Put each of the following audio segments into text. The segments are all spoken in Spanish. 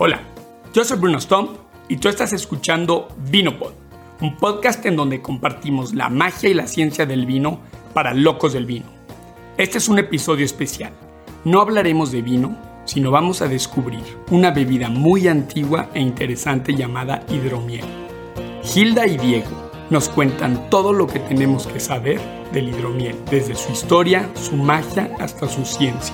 Hola, yo soy Bruno Stump y tú estás escuchando Vinopod, un podcast en donde compartimos la magia y la ciencia del vino para locos del vino. Este es un episodio especial. No hablaremos de vino, sino vamos a descubrir una bebida muy antigua e interesante llamada hidromiel. Hilda y Diego nos cuentan todo lo que tenemos que saber del hidromiel, desde su historia, su magia hasta su ciencia.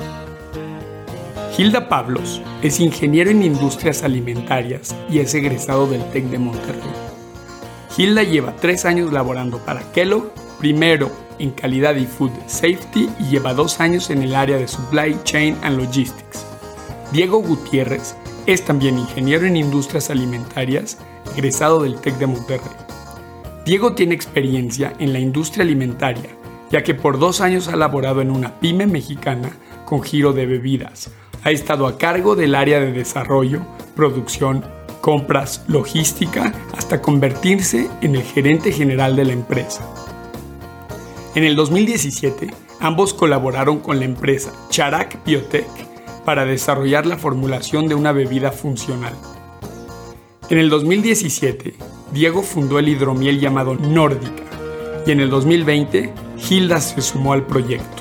Hilda Pavlos es ingeniero en industrias alimentarias y es egresado del TEC de Monterrey. Hilda lleva 3 años laborando para Kellogg, primero en calidad y food safety, y lleva 2 años en el área de supply chain and logistics. Diego Gutiérrez es también ingeniero en industrias alimentarias, egresado del TEC de Monterrey. Diego tiene experiencia en la industria alimentaria, ya que por 2 años ha laborado en una pyme mexicana con giro de bebidas. Ha estado a cargo del área de desarrollo, producción, compras, logística, hasta convertirse en el gerente general de la empresa. En el 2017, ambos colaboraron con la empresa Charac Biotech para desarrollar la formulación de una bebida funcional. En el 2017, Diego fundó el hidromiel llamado Nórdica, y en el 2020, Hilda se sumó al proyecto.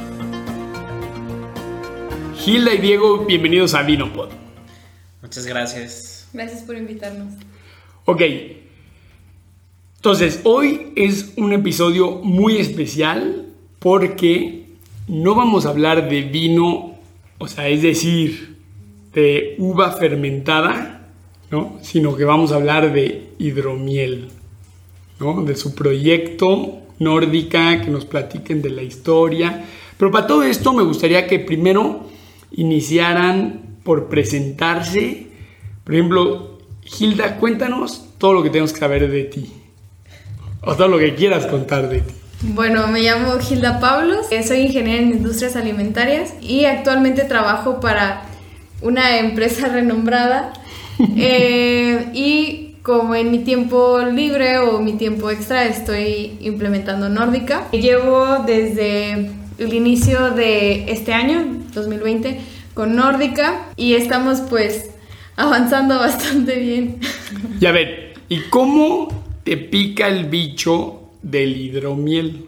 Hilda y Diego, bienvenidos a Vinopod. Muchas gracias. Gracias por invitarnos. Ok, entonces hoy es un episodio muy especial porque no vamos a hablar de vino, o sea, es decir, de uva fermentada, ¿no? Sino que vamos a hablar de hidromiel, ¿no? De su proyecto Nórdica, que nos platiquen de la historia. Pero para todo esto me gustaría que primero iniciaran por presentarse. Por ejemplo, Hilda, cuéntanos todo lo que tenemos que saber de ti, o todo lo que quieras contar de ti. Bueno, me llamo Hilda Pavlos, soy ingeniera en industrias alimentarias y actualmente trabajo para una empresa renombrada y como en mi tiempo libre o mi tiempo extra estoy implementando Nórdica. Llevo desde el inicio de este año, 2020, con Nórdica y estamos pues avanzando bastante bien. Y a ver, ¿y cómo te pica el bicho del hidromiel?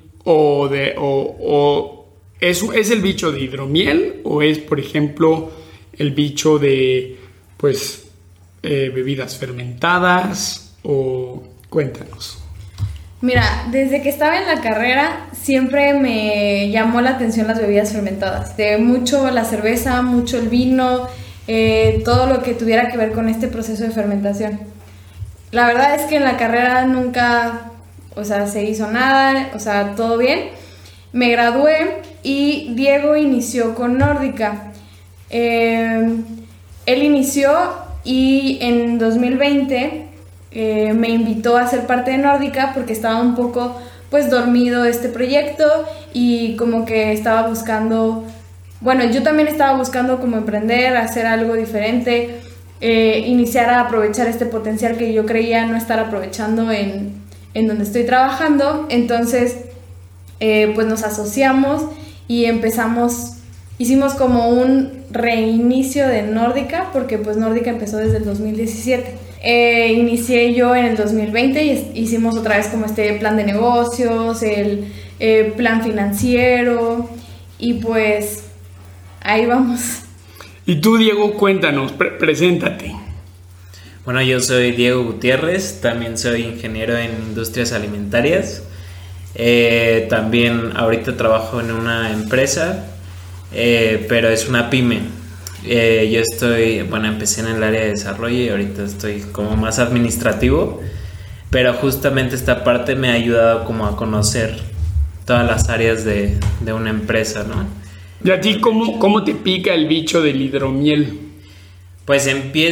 ¿Es el bicho de hidromiel o es, por ejemplo, el bicho de bebidas fermentadas? O cuéntanos. Mira, desde que estaba en la carrera siempre me llamó la atención las bebidas fermentadas. Mucho la cerveza, mucho el vino, todo lo que tuviera que ver con este proceso de fermentación. La verdad es que en la carrera nunca, se hizo nada, todo bien. Me gradué y Diego inició con Nórdica. Él inició y en 2020... me invitó a ser parte de Nórdica porque estaba un poco dormido este proyecto y como que estaba buscando, yo también estaba buscando como emprender, hacer algo diferente, iniciar a aprovechar este potencial que yo creía no estar aprovechando en donde estoy trabajando. Entonces nos asociamos y hicimos como un reinicio de Nórdica porque Nórdica empezó desde el 2017. Inicié yo en el 2020 y hicimos otra vez como este plan de negocios, el plan financiero y pues ahí vamos. Y tú, Diego, cuéntanos, preséntate. Bueno, yo soy Diego Gutiérrez, también soy ingeniero en industrias alimentarias. También ahorita trabajo en una empresa, pero es una pyme. Yo empecé en el área de desarrollo y ahorita estoy como más administrativo, pero justamente esta parte me ha ayudado como a conocer todas las áreas de una empresa, ¿no? ¿Y a ti cómo te pica el bicho del hidromiel? Pues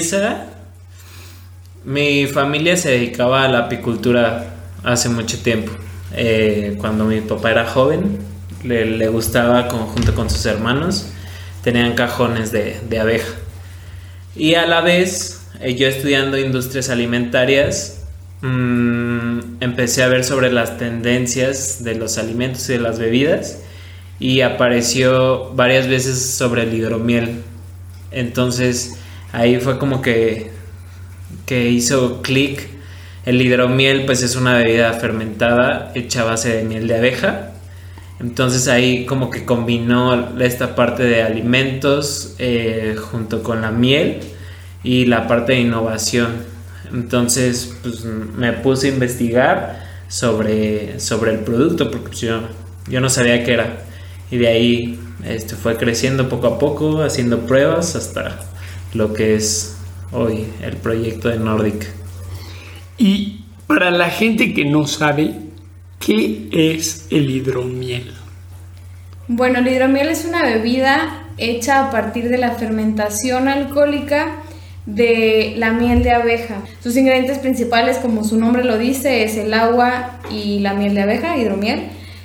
mi familia se dedicaba a la apicultura hace mucho tiempo. Cuando mi papá era joven, le gustaba junto con sus hermanos. Tenían cajones de abeja. Y a la vez, yo estudiando industrias alimentarias, empecé a ver sobre las tendencias de los alimentos y de las bebidas. Y apareció varias veces sobre el hidromiel. Entonces ahí fue como que hizo clic. El hidromiel pues es una bebida fermentada hecha a base de miel de abeja. Entonces ahí como que combinó esta parte de alimentos junto con la miel y la parte de innovación. Entonces pues me puse a investigar sobre el producto porque pues, yo no sabía qué era. Y de ahí fue creciendo poco a poco, haciendo pruebas hasta lo que es hoy el proyecto de Nordic. Y para la gente que no sabe, ¿qué es el hidromiel? Bueno, el hidromiel es una bebida hecha a partir de la fermentación alcohólica de la miel de abeja. Sus ingredientes principales, como su nombre lo dice, es el agua y la miel de abeja, hidromiel,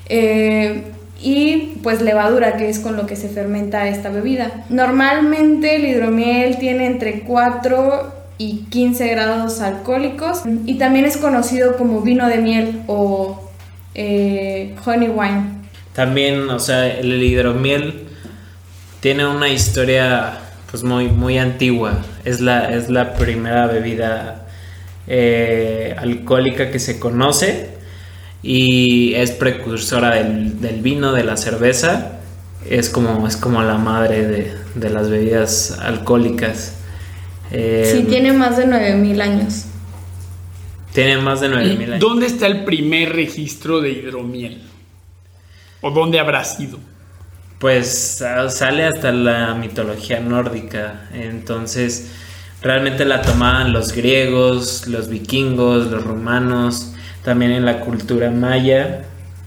y pues levadura, que es con lo que se fermenta esta bebida. Normalmente el hidromiel tiene entre 4 y 15 grados alcohólicos y también es conocido como vino de miel o honey wine. También, o sea, el hidromiel tiene una historia pues muy antigua. Es la primera bebida alcohólica que se conoce y es precursora del vino, de la cerveza. Es como la madre de las bebidas alcohólicas. Sí, tiene más de 9,000 años. Tiene más de 9,000 años. ¿Dónde está el primer registro de hidromiel? ¿O dónde habrá sido? Pues sale hasta la mitología nórdica. Entonces realmente la tomaban los griegos, los vikingos, los romanos, también en la cultura maya.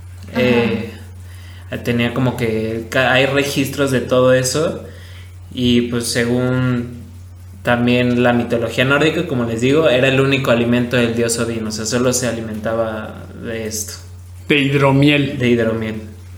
Tenía como que hay registros de todo eso. Y pues según también la mitología nórdica, como les digo, era el único alimento del dios Odín. O sea, solo se alimentaba de esto. De hidromiel. De hidromiel.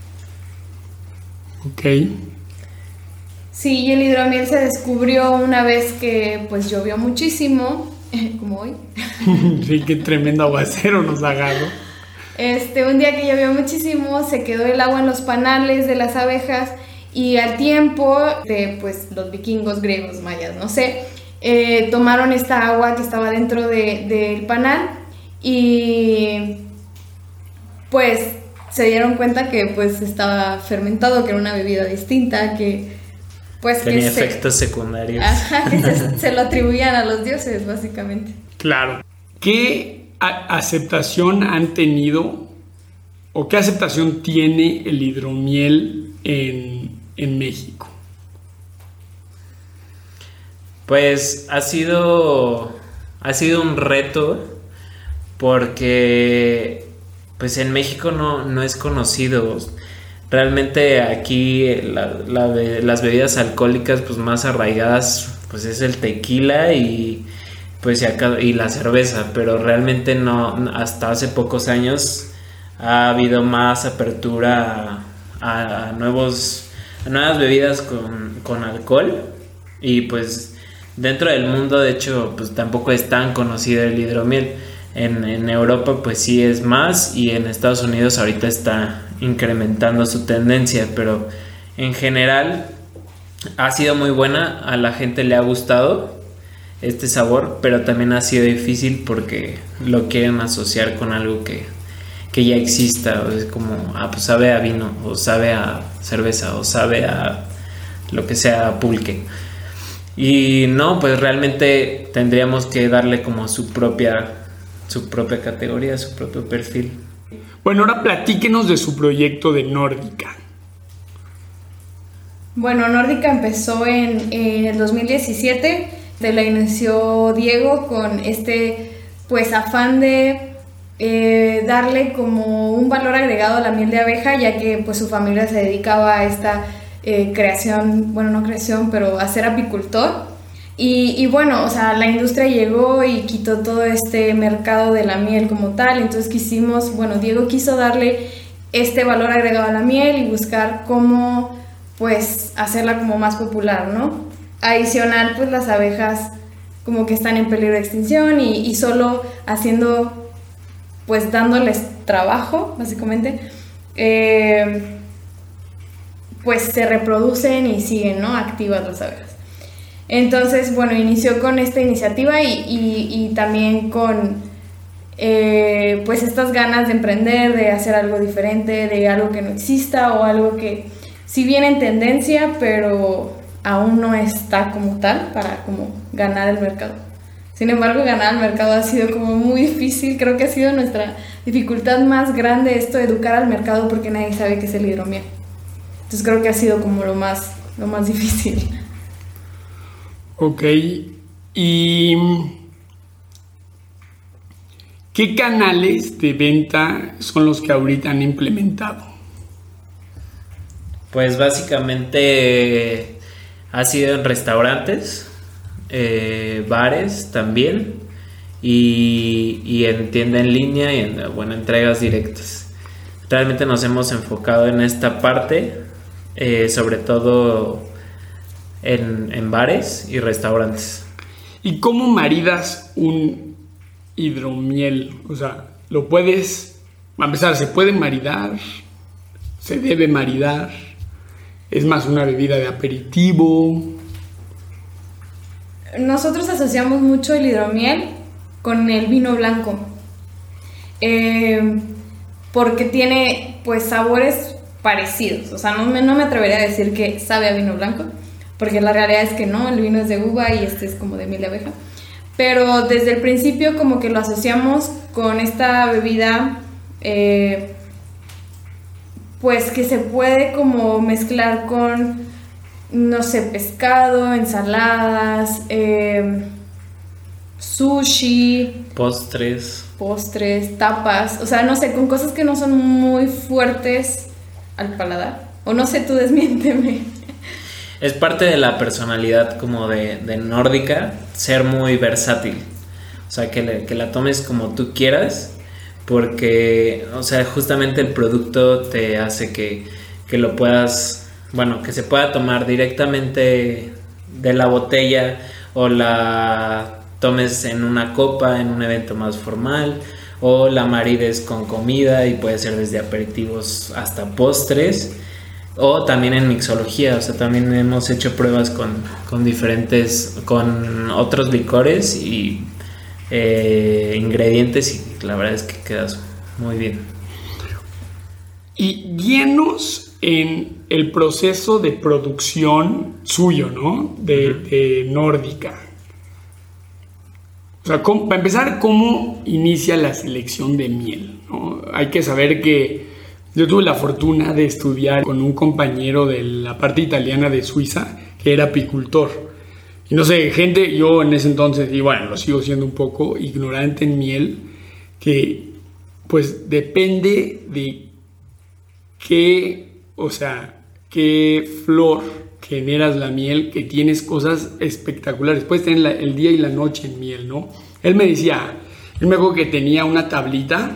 Ok. Sí, y el hidromiel se descubrió una vez que pues llovió muchísimo, como hoy. Sí, qué tremendo aguacero nos agarró. Un día que llovió muchísimo, se quedó el agua en los panales de las abejas y al tiempo de pues los vikingos, griegos, mayas, no sé, tomaron esta agua que estaba dentro del panal y pues se dieron cuenta que pues estaba fermentado, que era una bebida distinta, que pues tenía efectos secundarios. Ajá, que se lo atribuían a los dioses, básicamente. Claro. ¿Qué aceptación han tenido o qué aceptación tiene el hidromiel en México? Pues ha sido un reto porque pues en México no es conocido. Realmente aquí las bebidas alcohólicas pues más arraigadas pues es el tequila y pues y la cerveza, pero realmente no, hasta hace pocos años ha habido más apertura a nuevas bebidas con alcohol y pues dentro del mundo de hecho pues tampoco es tan conocido el hidromiel. En Europa pues sí es más y en Estados Unidos ahorita está incrementando su tendencia, pero en general ha sido muy buena, a la gente le ha gustado este sabor, pero también ha sido difícil porque lo quieren asociar con algo que ya exista, o es como, pues sabe a vino, o sabe a cerveza, o sabe a lo que sea, pulque. Y no, pues realmente tendríamos que darle como su propia categoría, su propio perfil. Bueno, ahora platíquenos de su proyecto de Nórdica. Bueno, Nórdica empezó en el 2017, la inició Diego con pues afán de darle como un valor agregado a la miel de abeja, ya que pues su familia se dedicaba a esta creación, bueno, no creación, pero a ser apicultor. Y bueno, o sea, la industria llegó y quitó todo este mercado de la miel como tal, entonces Diego quiso darle este valor agregado a la miel y buscar cómo pues hacerla como más popular, ¿no? Adicional, pues las abejas como que están en peligro de extinción y solo haciendo, pues dándoles trabajo, básicamente, pues se reproducen y siguen, ¿no? Activas las abejas. Entonces, bueno, inició con esta iniciativa y también con pues estas ganas de emprender, de hacer algo diferente, de algo que no exista o algo que si viene en tendencia, pero aún no está como tal para como ganar el mercado. Sin embargo, ganar el mercado ha sido como muy difícil. Creo que ha sido nuestra dificultad más grande esto de educar al mercado porque nadie sabe qué es el hidromiel. Entonces creo que ha sido como lo más difícil. Ok, y ¿qué canales de venta son los que ahorita han implementado? Pues básicamente ha sido en restaurantes, bares también y en tienda en línea y en entregas directas. Realmente nos hemos enfocado en esta parte, sobre todo en bares y restaurantes. ¿Y cómo maridas un hidromiel? O sea, lo puedes, a empezar, ¿se puede maridar? ¿Se debe maridar? ¿Es más una bebida de aperitivo? Nosotros asociamos mucho el hidromiel con el vino blanco, porque tiene pues sabores parecidos. O sea, no me atrevería a decir que sabe a vino blanco, porque la realidad es que no, el vino es de uva y este es como de miel de abeja. Pero desde el principio como que lo asociamos con esta bebida, pues que se puede como mezclar con, no sé, pescado, ensaladas, sushi, postres, tapas, o sea, no sé, con cosas que no son muy fuertes al paladar. O no sé, tú desmiénteme. Es parte de la personalidad como de nórdica, ser muy versátil. O sea, que la tomes como tú quieras, porque, o sea, justamente el producto te hace que lo puedas, bueno, que se pueda tomar directamente de la botella o la tomes en una copa, en un evento más formal, o la marides con comida y puede ser desde aperitivos hasta postres. O también en mixología, o sea, también hemos hecho pruebas con diferentes, con otros licores y ingredientes y la verdad es que quedas muy bien. Y guíenos en el proceso de producción suyo, ¿no? De Nórdica. O sea, para empezar, ¿cómo inicia la selección de miel, ¿no? Hay que saber que yo tuve la fortuna de estudiar con un compañero de la parte italiana de Suiza que era apicultor. Y no sé, yo en ese entonces, y bueno, lo sigo siendo un poco ignorante en miel, que pues depende de qué flor generas la miel, que tienes cosas espectaculares. Puedes tener el día y la noche en miel, ¿no? Él me acuerdo que tenía una tablita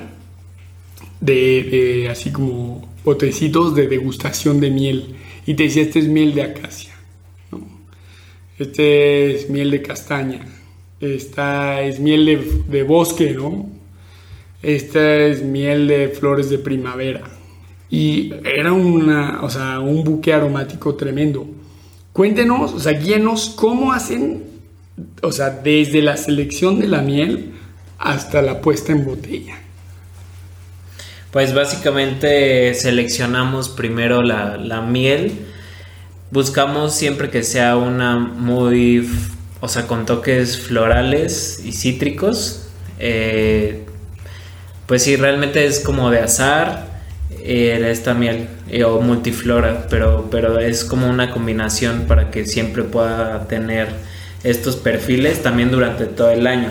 de así como potecitos de degustación de miel y te decía, este es miel de acacia, ¿no? Este es miel de castaña, esta es miel de bosque, ¿no? Esta es miel de flores de primavera. Y era un buque aromático tremendo. Cuéntenos, o sea, guíenos cómo hacen, o sea, desde la selección de la miel hasta la puesta en botella. Pues básicamente seleccionamos primero la miel. Buscamos siempre que sea una muy, o sea, con toques florales y cítricos. Pues sí, realmente es como de azahar esta miel o multiflora, pero es como una combinación para que siempre pueda tener estos perfiles también durante todo el año.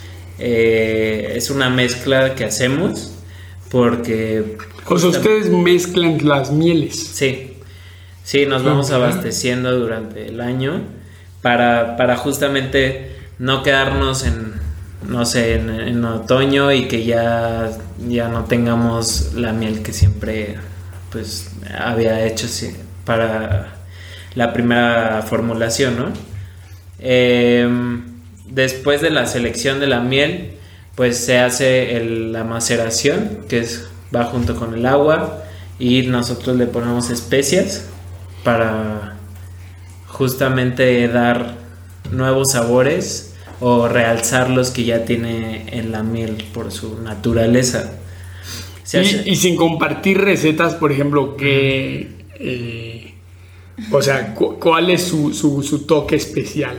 Es una mezcla que hacemos porque... O sea, ustedes mezclan las mieles. Sí, nos vamos abasteciendo durante el año para justamente no quedarnos en otoño y que ya no tengamos la miel que siempre pues había hecho para la primera formulación, ¿no? Después de la selección de la miel, pues se hace la maceración, que va junto con el agua, y nosotros le ponemos especias para justamente dar nuevos sabores o realzar los que ya tiene en la miel por su naturaleza. Y sin compartir recetas, por ejemplo, ¿cuál es su toque especial?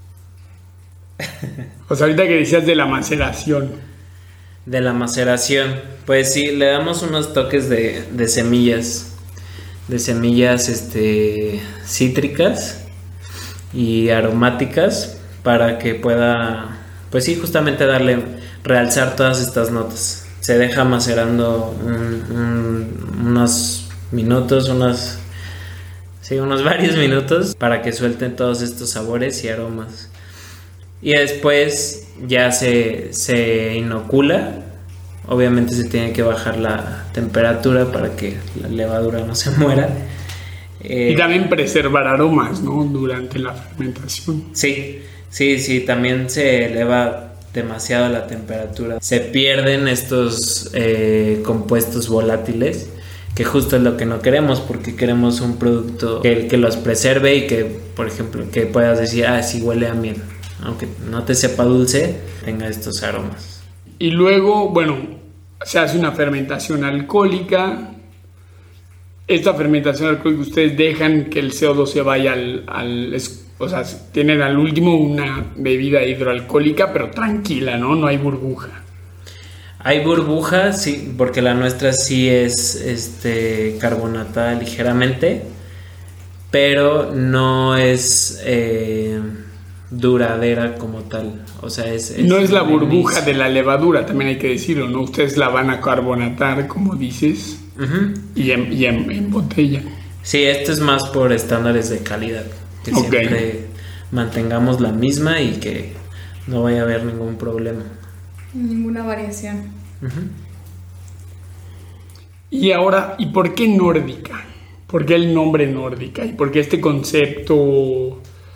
O sea, ahorita que decías de la maceración. De la maceración, pues sí, le damos unos toques de semillas. De semillas cítricas y aromáticas para que pueda, pues sí, justamente realzar todas estas notas. Se deja macerando unos minutos, unos varios minutos para que suelten todos estos sabores y aromas. Y después ya se inocula. Obviamente se tiene que bajar la temperatura para que la levadura no se muera. Y también preservar aromas, ¿no? Durante la fermentación. Sí, también se eleva demasiado la temperatura. Se pierden estos compuestos volátiles, que justo es lo que no queremos, porque queremos un producto que los preserve y que, por ejemplo, que puedas decir, sí huele a miel, aunque no te sepa dulce, tenga estos aromas. Y luego, bueno, se hace una fermentación alcohólica. Esta fermentación alcohólica, ustedes dejan que el CO2 se vaya o sea, tienen al último una bebida hidroalcohólica, pero tranquila, ¿no? No hay burbuja. Hay burbuja, sí, porque la nuestra sí es carbonatada ligeramente, pero no es duradera como tal. O sea, no es la burbuja de la levadura, también hay que decirlo, ¿no? Ustedes la van a carbonatar, como dices, uh-huh, y en botella. Sí, esto es más por estándares de calidad, que siempre mantengamos la misma y que no vaya a haber ningún problema. Ninguna variación. Uh-huh. Y ahora, ¿y por qué nórdica? ¿Por qué el nombre nórdica? ¿Y por qué este concepto?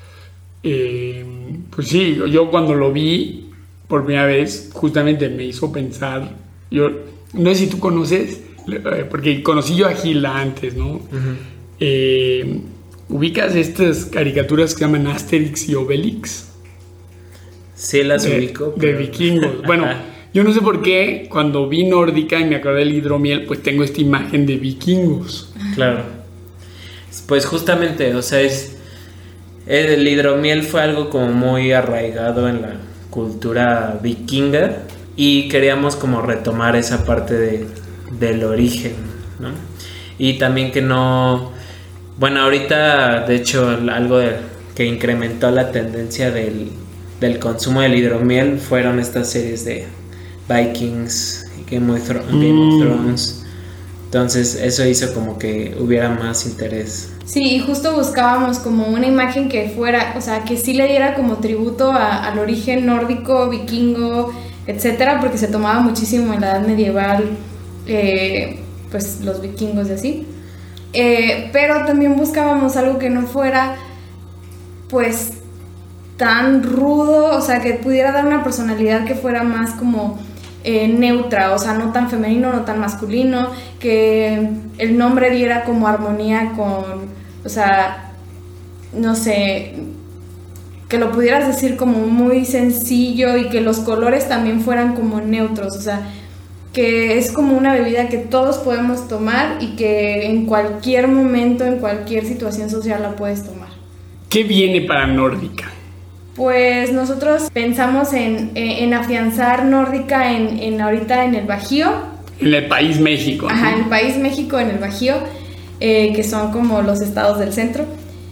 Pues sí, yo cuando lo vi por primera vez, justamente me hizo pensar, yo no sé si tú conoces, porque conocí yo a Gilda antes, ¿no? Uh-huh. ¿Ubicas estas caricaturas que se llaman Asterix y Obelix? Sí, las ubico. De vikingos. Bueno, yo no sé por qué cuando vi nórdica y me acordé del hidromiel, pues tengo esta imagen de vikingos. Claro. Pues justamente, o sea, el hidromiel fue algo como muy arraigado en la cultura vikinga y queríamos como retomar esa parte del origen, ¿no? Y también que no... Bueno, ahorita, de hecho, algo que incrementó la tendencia del consumo del hidromiel fueron estas series de Vikings y Game of Thrones. Entonces eso hizo como que hubiera más interés. Sí, y justo buscábamos como una imagen que fuera, o sea, que sí le diera como tributo al origen nórdico, vikingo, etcétera, porque se tomaba muchísimo en la edad medieval, pues los vikingos y así. Pero también buscábamos algo que no fuera, pues, tan rudo, o sea, que pudiera dar una personalidad que fuera más como neutra, o sea, no tan femenino, no tan masculino, que el nombre diera como armonía con, o sea, no sé, que lo pudieras decir como muy sencillo y que los colores también fueran como neutros, o sea, que es como una bebida que todos podemos tomar y que en cualquier momento, en cualquier situación social la puedes tomar. ¿Qué viene para Nórdica? Pues nosotros pensamos en afianzar Nórdica ahorita en el Bajío. En el país México. Ajá, en el país México, en el Bajío, que son como los estados del centro.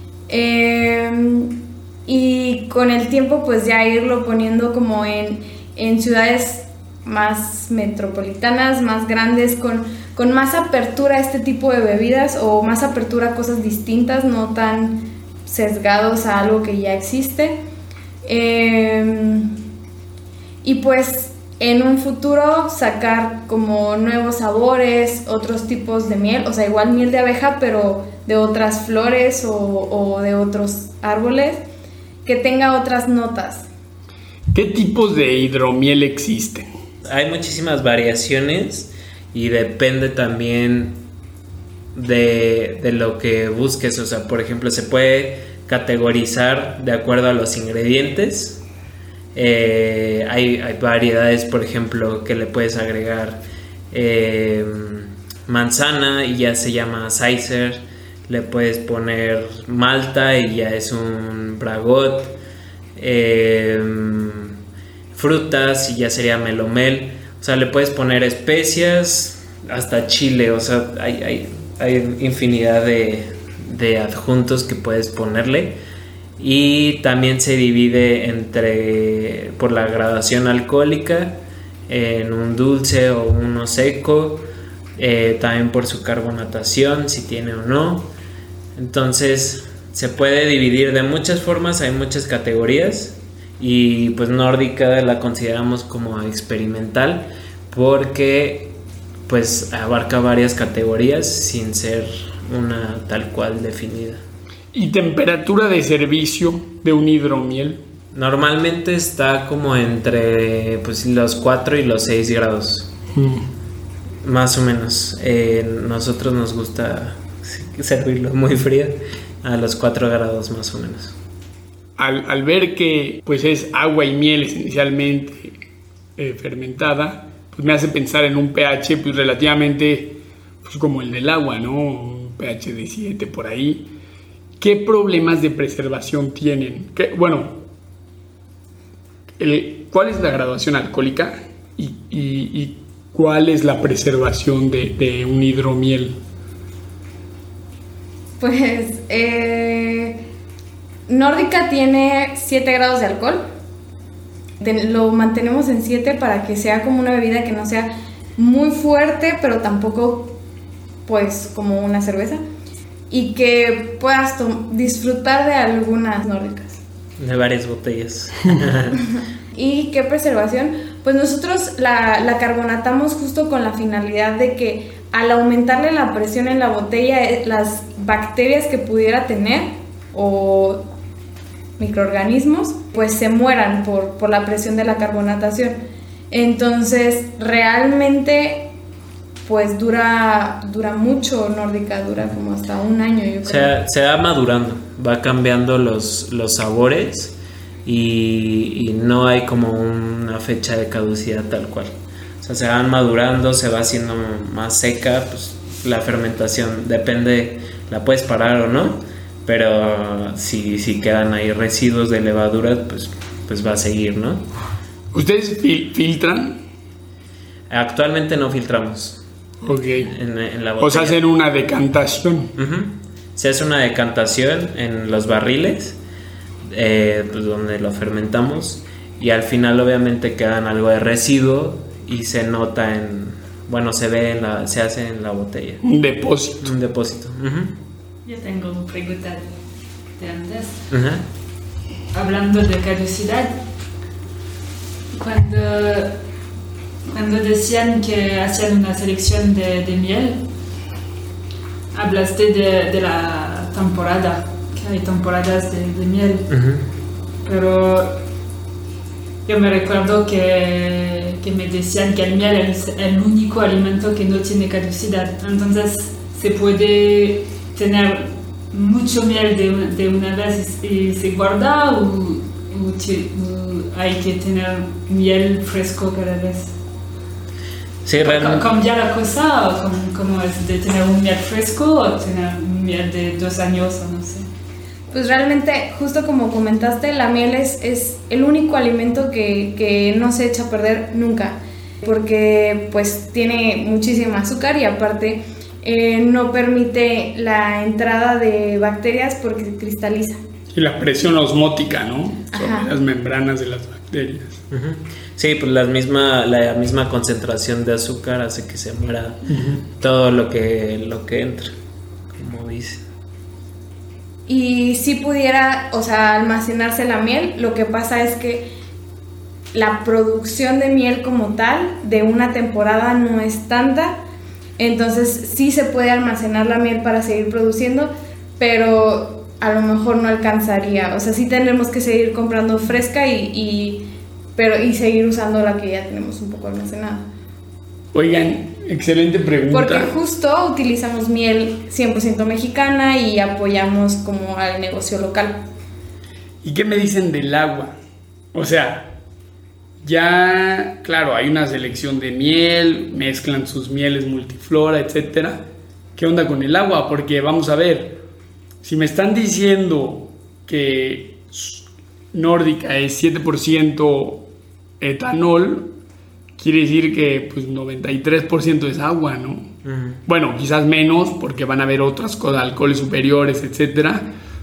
Y con el tiempo pues ya irlo poniendo como en ciudades más metropolitanas, más grandes, con más apertura a este tipo de bebidas o más apertura a cosas distintas, no tan sesgados a algo que ya existe. Y pues en un futuro sacar como nuevos sabores, otros tipos de miel, o sea, igual miel de abeja, pero de otras flores o de otros árboles, que tenga otras notas. ¿Qué tipos de hidromiel existen? Hay muchísimas variaciones y depende también de lo que busques. O sea, por ejemplo, se puede categorizar de acuerdo a los ingredientes. Hay variedades, por ejemplo, que le puedes agregar manzana y ya se llama Sizer. Le puedes poner malta y ya es un Bragot. Frutas y ya sería melomel. O sea, le puedes poner especias hasta chile. O sea, hay infinidad de adjuntos que puedes ponerle. Y también se divide por la gradación alcohólica en un dulce o uno seco, también por su carbonatación, si tiene o no. Entonces se puede dividir de muchas formas, hay muchas categorías, y pues nórdica la consideramos como experimental porque pues abarca varias categorías sin ser una tal cual definida. ¿Y temperatura de servicio de un hidromiel? Normalmente está como entre pues, los 4 y los 6 grados. Más o menos. Nosotros nos gusta servirlo muy frío, a los 4 grados más o menos. Al ver que pues es agua y miel esencialmente fermentada, pues me hace pensar en un pH pues relativamente pues, como el del agua, ¿no? Un pH de 7 por ahí. ¿Qué problemas de preservación tienen? ¿Cuál es la graduación alcohólica y cuál es la preservación de un hidromiel? Pues nórdica tiene 7 grados de alcohol. Lo mantenemos en 7 para que sea como una bebida que no sea muy fuerte, pero tampoco pues como una cerveza, y que puedas disfrutar de algunas nórdicas. De varias botellas. ¿Y qué preservación? Pues nosotros la carbonatamos justo con la finalidad de que al aumentarle la presión en la botella, las bacterias que pudiera tener o microorganismos, pues se mueran por la presión de la carbonatación. Entonces, realmente pues dura mucho nórdica, dura como hasta un año, yo creo. Se va madurando, va cambiando los sabores y no hay como una fecha de caducidad tal cual. O sea, se van madurando, se va haciendo más seca, pues la fermentación depende, la puedes parar o no, pero si quedan ahí residuos de levadura, pues va a seguir, ¿no? ¿Ustedes filtran? Actualmente no filtramos. Ok. En la botella. O sea, hacen una decantación. Se hace una decantación en los barriles, pues donde lo fermentamos, y al final obviamente quedan algo de residuo y se nota se hace en la botella. Un depósito. Un depósito. Yo tengo una pregunta de antes. Hablando de caducidad, cuando decían que hacían una selección de miel, hablaste de la temporada, que hay temporadas de miel. Pero yo me recuerdo que me decían que el miel es el único alimento que no tiene caducidad. Entonces, ¿se puede tener mucho miel de una vez y se guarda o hay que tener miel fresco cada vez? Sí, realmente. ¿Cambia la cosa o cómo es de tener un miel fresco o tener un miel de 2 años o no sé? Pues realmente, justo como comentaste, la miel es el único alimento que no se echa a perder nunca, porque pues tiene muchísima azúcar y aparte no permite la entrada de bacterias porque cristaliza. Y la presión osmótica, ¿no? Ajá. Sobre las membranas de las bacterias. Sí, pues la misma concentración de azúcar hace que se muera todo lo que entra, como dice. Y si pudiera, o sea, almacenarse la miel, lo que pasa es que la producción de miel como tal de una temporada no es tanta, entonces sí se puede almacenar la miel para seguir produciendo, pero a lo mejor no alcanzaría, o sea, sí tendremos que seguir comprando fresca y seguir usando la que ya tenemos un poco almacenada. Oigan, excelente pregunta. Porque justo utilizamos miel 100% mexicana y apoyamos como al negocio local. ¿Y qué me dicen del agua? O sea, ya, claro, hay una selección de miel, mezclan sus mieles multiflora, etcétera. ¿Qué onda con el agua? Porque vamos a ver, si me están diciendo que Nórdica es 7% etanol, quiere decir que pues 93% es agua, ¿no? Uh-huh. Bueno, quizás menos porque van a haber otras cosas, alcoholes superiores, etcétera.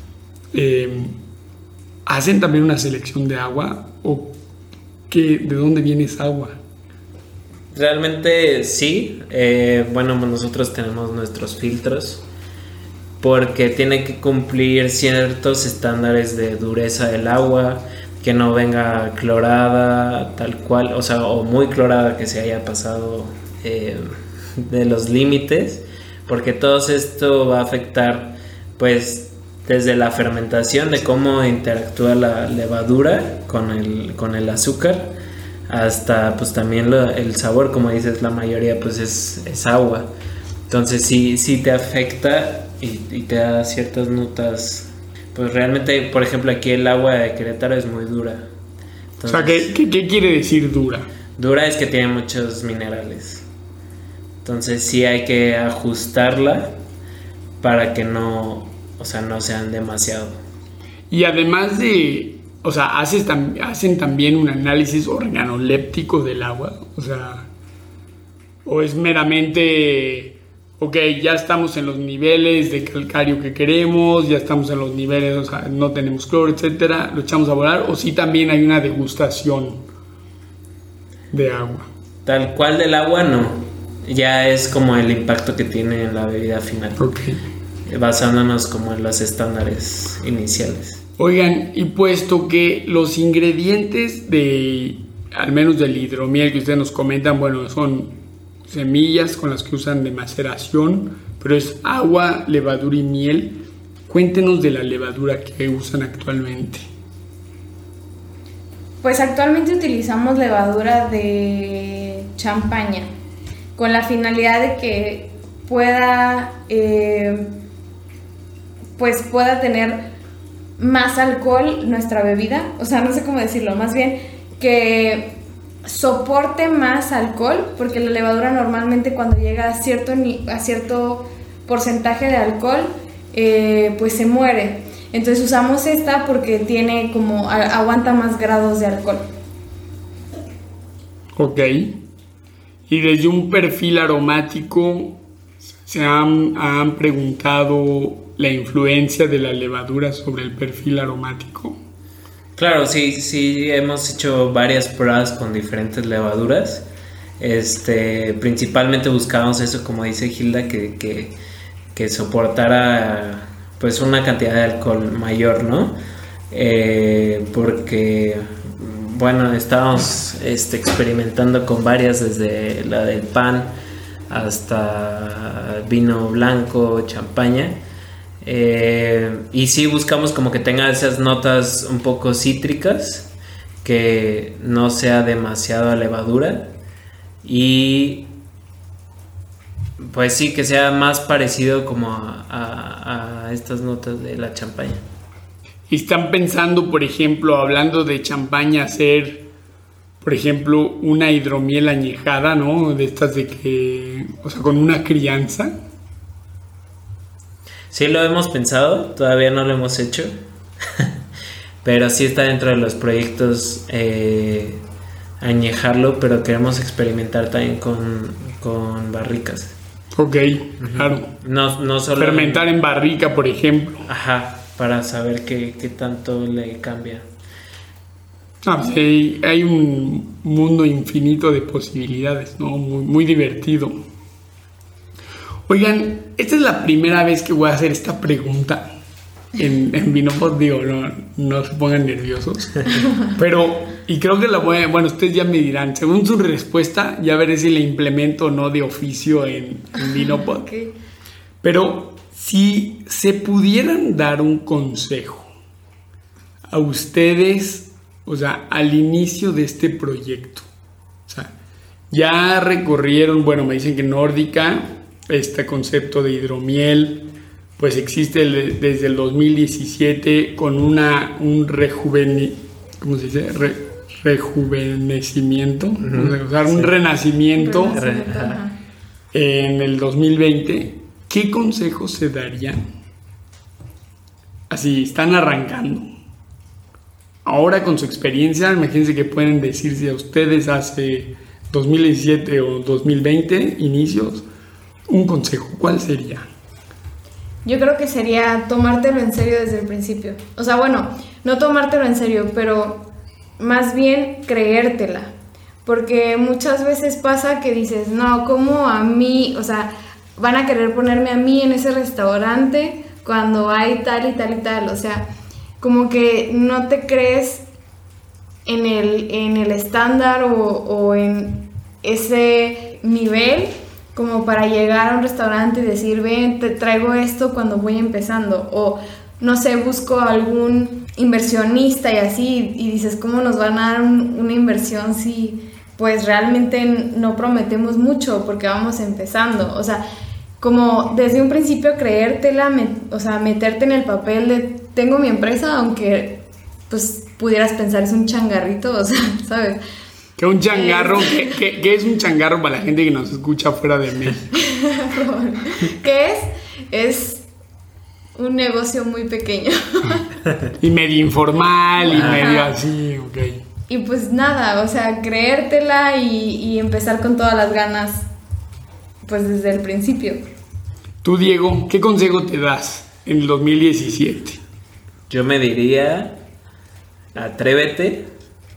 ¿Hacen también una selección de agua? ¿O de dónde viene esa agua? Realmente sí. Bueno, nosotros tenemos nuestros filtros porque tiene que cumplir ciertos estándares de dureza del agua, que no venga clorada tal cual, o sea, o muy clorada, que se haya pasado de los límites, porque todo esto va a afectar pues desde la fermentación, de cómo interactúa la levadura con el azúcar, hasta pues también el sabor. Como dices, la mayoría pues es agua, entonces sí te afecta y te da ciertas notas. Pues realmente, por ejemplo, aquí el agua de Querétaro es muy dura. Entonces, o sea, ¿qué quiere decir dura? Dura es que tiene muchos minerales. Entonces sí hay que ajustarla para que no sean demasiado. Y además de, o sea, hacen también un análisis organoléptico del agua, o sea, o es meramente, ok, ya estamos en los niveles de calcario que queremos, ya estamos en los niveles, o sea, no tenemos cloro, etcétera, lo echamos a volar, o sí también hay una degustación de agua. Tal cual del agua no, ya es como el impacto que tiene en la bebida final. Okay. Basándonos como en los estándares iniciales. Oigan, y puesto que los ingredientes al menos del hidromiel que ustedes nos comentan, bueno, son semillas con las que usan de maceración, pero es agua, levadura y miel. Cuéntenos de la levadura que usan actualmente. Pues actualmente utilizamos levadura de champaña, con la finalidad de que pueda tener más alcohol nuestra bebida, o sea, no sé cómo decirlo, más bien que soporte más alcohol, porque la levadura normalmente cuando llega a cierto porcentaje de alcohol, pues se muere. Entonces usamos esta porque tiene como aguanta más grados de alcohol. Ok. Y desde un perfil aromático, ¿se han preguntado la influencia de la levadura sobre el perfil aromático? Claro, sí, hemos hecho varias pruebas con diferentes levaduras. Principalmente buscábamos eso, como dice Gilda, que soportara pues una cantidad de alcohol mayor, ¿no? Porque bueno, estábamos experimentando con varias, desde la del pan hasta vino blanco, champaña. Y sí buscamos como que tenga esas notas un poco cítricas, que no sea demasiado a levadura, y pues sí, que sea más parecido como a estas notas de la champaña. ¿Y están pensando, por ejemplo, hablando de champaña, hacer, por ejemplo, una hidromiel añejada, ¿no? De estas de que, o sea, con una crianza. Sí lo hemos pensado, todavía no lo hemos hecho, pero sí está dentro de los proyectos añejarlo, pero queremos experimentar también con barricas. Ok, claro. No solo fermentar en barrica, por ejemplo. Ajá, para saber qué tanto le cambia. Pues hay un mundo infinito de posibilidades, ¿no? Muy, muy divertido. Oigan, esta es la primera vez que voy a hacer esta pregunta en Vinopod, digo, no se pongan nerviosos. Pero, y creo que bueno, ustedes ya me dirán, según su respuesta, ya veré si la implemento o no de oficio en Vinopod. Okay. Pero, si se pudieran dar un consejo a ustedes, o sea, al inicio de este proyecto, o sea, Ya recorrieron, bueno, me dicen que Nórdica, este concepto de hidromiel, pues existe desde el 2017 con un ¿cómo se dice? Rejuvenecimiento, o sea, un renacimiento en el 2020. ¿Qué consejos se darían? Así, están arrancando. Ahora con su experiencia, imagínense que pueden decirse a ustedes hace 2017 o 2020, inicios, un consejo, ¿cuál sería? Yo creo que sería tomártelo en serio desde el principio. O sea, bueno, no tomártelo en serio, pero más bien creértela. Porque muchas veces pasa que dices, no, ¿cómo a mí? O sea, van a querer ponerme a mí en ese restaurante cuando hay tal y tal y tal. O sea, como que no te crees en el estándar o en ese nivel como para llegar a un restaurante y decir, ven, te traigo esto cuando voy empezando. O, no sé, busco algún inversionista y así, y dices, ¿cómo nos van a dar una inversión si pues realmente no prometemos mucho porque vamos empezando? O sea, como desde un principio creértela, o sea, meterte en el papel de tengo mi empresa, aunque pues pudieras pensar es un changarrito, o sea, ¿sabes? Que un changarro, ¿qué es un changarro para la gente que nos escucha fuera de México? ¿Qué es? Es un negocio muy pequeño. Y medio informal, y medio así, ok. Y pues nada, o sea, creértela y empezar con todas las ganas, pues desde el principio. Tú, Diego, ¿qué consejo te das en el 2017? Yo me diría, atrévete,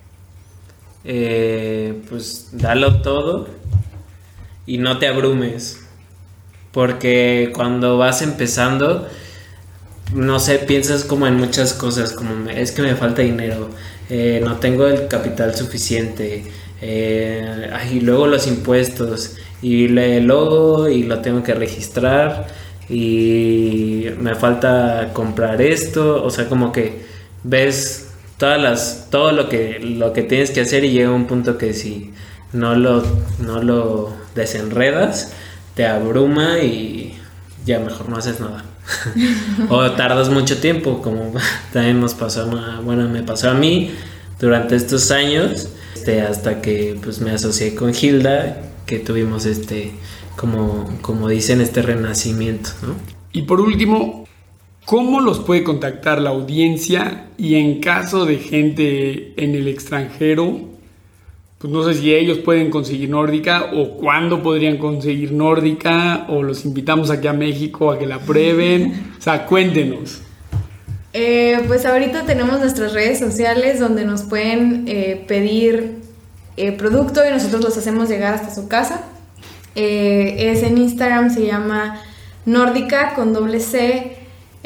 pues dalo todo y no te abrumes, porque cuando vas empezando, no sé, piensas como en muchas cosas, como es que me falta dinero, no tengo el capital suficiente, y luego los impuestos y el logo y lo tengo que registrar y me falta comprar esto, o sea, como que ves todo lo que tienes que hacer y llega un punto que si no lo desenredas te abruma y ya mejor no haces nada. O tardas mucho tiempo, como también me pasó a mí durante estos años, hasta que pues me asocié con Hilda, que tuvimos como dicen, este renacimiento, ¿no? Y por último, ¿cómo los puede contactar la audiencia? Y en caso de gente en el extranjero, pues no sé si ellos pueden conseguir Nórdica o cuándo podrían conseguir Nórdica, o los invitamos aquí a México a que la prueben. O sea, cuéntenos. Pues ahorita tenemos nuestras redes sociales donde nos pueden pedir producto y nosotros los hacemos llegar hasta su casa. Es en Instagram, se llama Nórdica con .mx,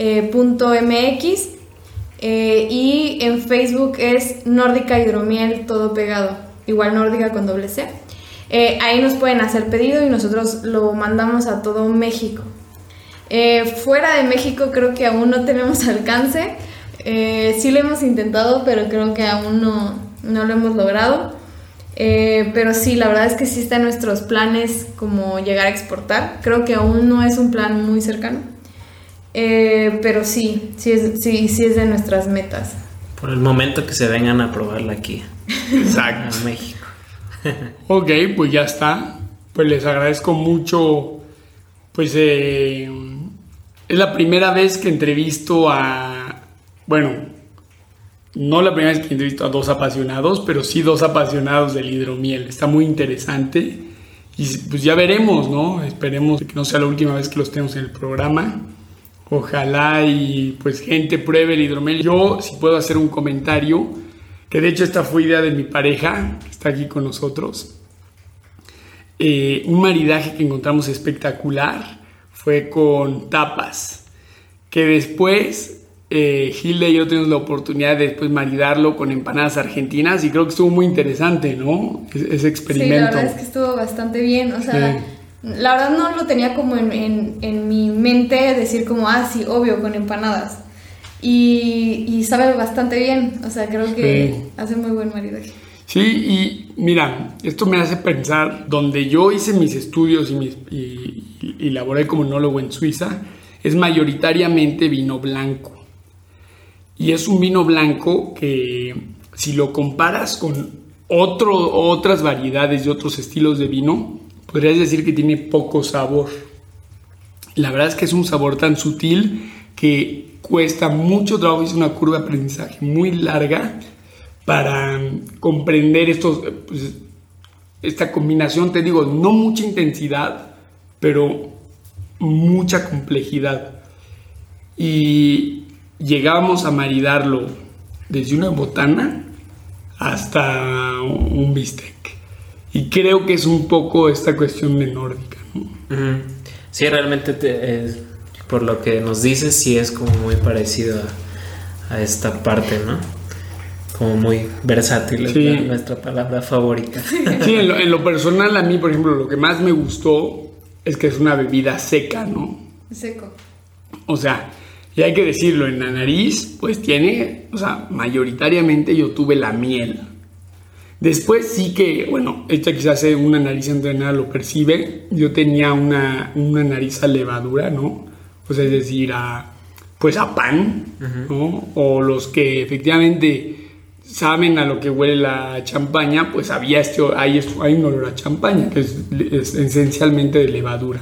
y en Facebook es Nórdica Hidromiel, todo pegado, igual Nórdica con .c. Ahí nos pueden hacer pedido y nosotros lo mandamos a todo México. Fuera de México creo que aún no tenemos alcance. Sí lo hemos intentado, pero creo que aún no lo hemos logrado. Pero sí, la verdad es que sí está en nuestros planes como llegar a exportar. Creo que aún no es un plan muy cercano. Pero sí es de nuestras metas. Por el momento que se vengan a probarla aquí. Exacto. En México. Ok, pues ya está. Pues les agradezco mucho. Pues es la primera vez que entrevisto no la primera vez que entrevisto a dos apasionados, pero sí dos apasionados del hidromiel. Está muy interesante y pues ya veremos, ¿no? Esperemos que no sea la última vez que los tenemos en el programa. Ojalá y pues gente pruebe el hidromiel. Yo si puedo hacer un comentario, que de hecho esta fue idea de mi pareja, que está aquí con nosotros. Un maridaje que encontramos espectacular fue con tapas, que después Hilda y yo tuvimos la oportunidad de después maridarlo con empanadas argentinas y creo que estuvo muy interesante, ¿no? Ese experimento. Sí, la verdad es que estuvo bastante bien, o sea, sí. La verdad no lo tenía como en mi mente decir como, sí, obvio, con empanadas. y sabe bastante bien. O sea, creo que hace muy buen maridaje. Sí, y mira, esto me hace pensar, donde yo hice mis estudios y laboré como enólogo en Suiza, es mayoritariamente vino blanco. Y es un vino blanco que, si lo comparas con otras variedades y otros estilos de vino, podrías decir que tiene poco sabor. La verdad es que es un sabor tan sutil que cuesta mucho trabajo, es una curva de aprendizaje muy larga para comprender esta combinación, te digo, no mucha intensidad, pero mucha complejidad. Y llegábamos a maridarlo desde una botana hasta un bistec. Y creo que es un poco esta cuestión de nórdica, ¿no? Sí, realmente por lo que nos dices, sí es como muy parecido a esta parte, ¿no? Como muy versátil, sí. Es nuestra palabra favorita. Sí, en lo personal, a mí, por ejemplo, lo que más me gustó es que es una bebida seca, ¿no? Seco. O sea, y hay que decirlo, en la nariz, pues tiene, o sea, mayoritariamente yo tuve la miel. Después sí que, bueno, esta quizás una nariz entrenada lo percibe. Yo tenía una nariz a levadura, ¿no? O sea, es decir, a pan, ¿no? O los que efectivamente saben a lo que huele la champaña, pues hay un olor a champaña, que es esencialmente de levadura.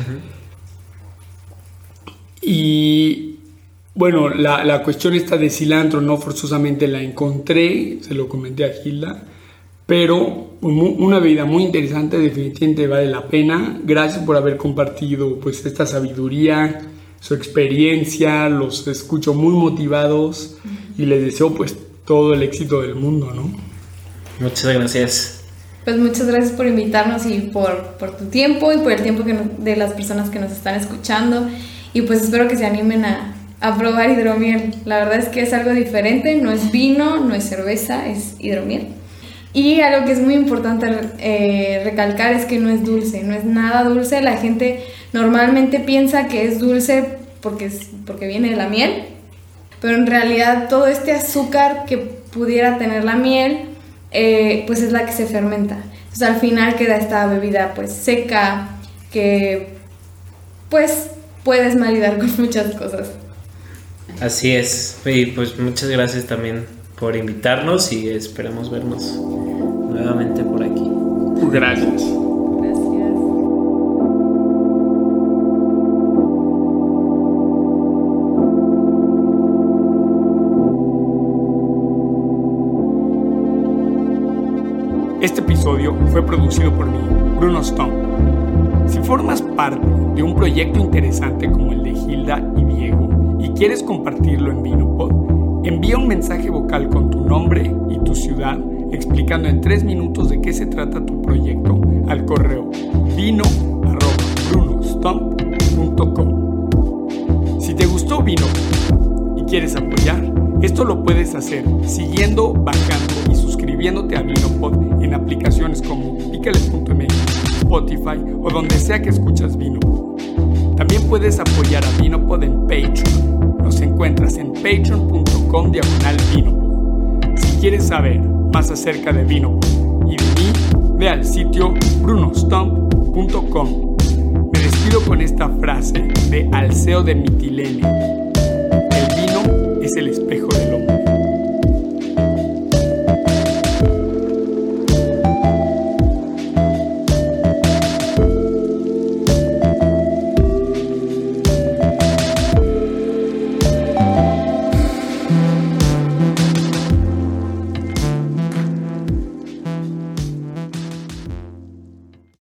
Y bueno, la cuestión esta de cilantro no forzosamente la encontré, se lo comenté a Gilda, pero una bebida muy interesante, definitivamente vale la pena. Gracias por haber compartido pues esta sabiduría, su experiencia, los escucho muy motivados y les deseo pues todo el éxito del mundo, ¿no? Muchas gracias. Pues muchas gracias por invitarnos y por tu tiempo y por el tiempo de las personas que nos están escuchando, y pues espero que se animen a probar hidromiel. La verdad es que es algo diferente, no es vino, no es cerveza, es hidromiel. Y algo que es muy importante recalcar es que no es dulce, no es nada dulce. La gente normalmente piensa que es dulce porque viene de la miel, pero en realidad todo este azúcar que pudiera tener la miel, pues es la que se fermenta. Entonces al final queda esta bebida pues seca que pues puedes maridar con muchas cosas. Así es, y pues muchas gracias también por invitarnos y esperamos vernos nuevamente por aquí. Gracias. Este episodio fue producido por mí, Bruno Stump. Si formas parte de un proyecto interesante como el de Gilda y Diego y quieres compartirlo en Vinopod, envía un mensaje vocal con tu nombre y tu ciudad explicando en 3 minutos de qué se trata tu proyecto al correo vino@brunostump.com. Si te gustó Vinopod y quieres apoyar, esto lo puedes hacer siguiendo, bajando y suscribiéndote a Vinopod en aplicaciones como Picale.mx, Spotify o donde sea que escuchas Vinopod. También puedes apoyar a Vinopod en Patreon. Nos encuentras en patreon.com/Vinopod. Si quieres saber más acerca de Vinopod y de mí, ve al sitio brunostump.com. Me despido con esta frase de Alceo de Mitilene: